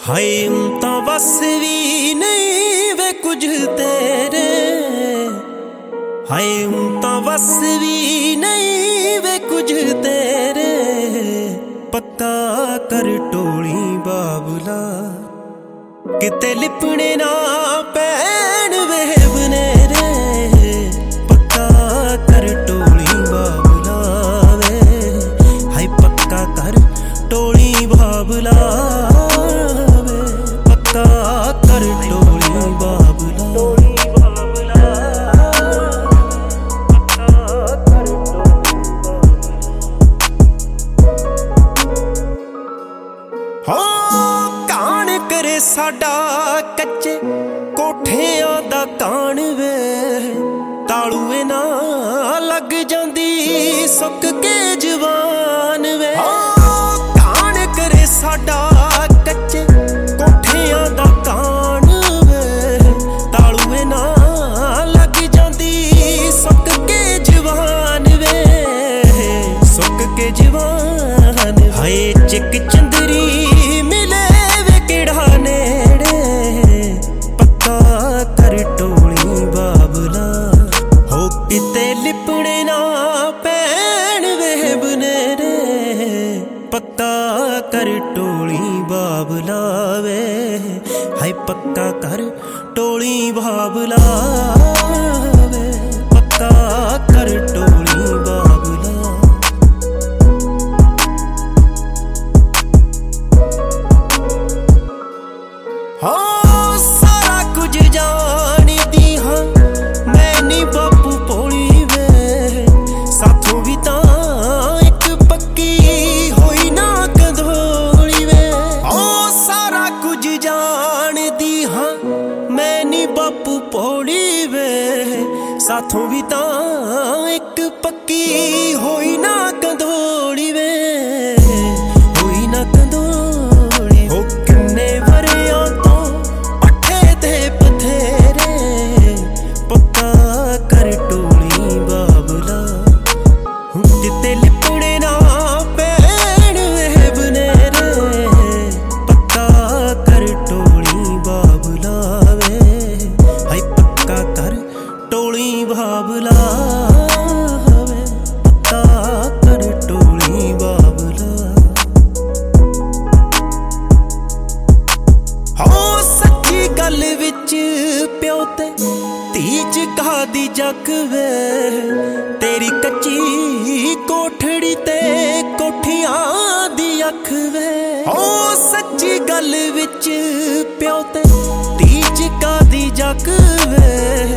हाय तो बस भी नहीं वे कुछ तेरे, हाय तो बस भी नहीं वे कुछ तेरे। पक्का कर टोली बाबुला किते लिपने ना पैन वे बनेरे। पक्का कर टोली बाबुला वे, हाय पक्का कर टोली बाबुला वे, पक्का कर टोली बाबुला। करे साडा कच्चे कोठियां दा कान वे, तालूए ना लग जांदी सुक के जवान वे। कान करे साडा कच्चे कोठियां दा कान वे, तालूए ना लग जांदी सुक के जवान वे, सुक के जवान। हाय चिक चंदरी लिपने ना पैन वे बनेरे। पक्का कर टोली बाबुला वे, हाय पक्का कर टोली बाबुला वे, पक्का कर टोली बाबुला। हाँ सारा कुछ जानी दी हाँ मैं नी बापू पोली वे, साथों भी तां एक पक्की होई ना कंधोली वे। ओ सारा कुछ जान दी हाँ मैं नी बापू पोली वे, साथों भी तां एक पक्की होई ना कंधोली वे, होई ना कंधोली। हो किन्ने वरियां तो पट्ठे ते पथेरे, पक्का कर टोली बाबुला किते लिपने ना पैन वे बनेरे। पक्का कर टोली बाबुला वे, हाय पक्का कर टोली बाबुला वे, पक्का कर टोली बाबुला। हो सच्ची गल विच प्यो ते धी च कादी जग वे, तेरी कच्ची कोठड़ी ते कोठियां दी अख वे। हो सच्ची गल विच प्यो ते धी च कादी जग वे,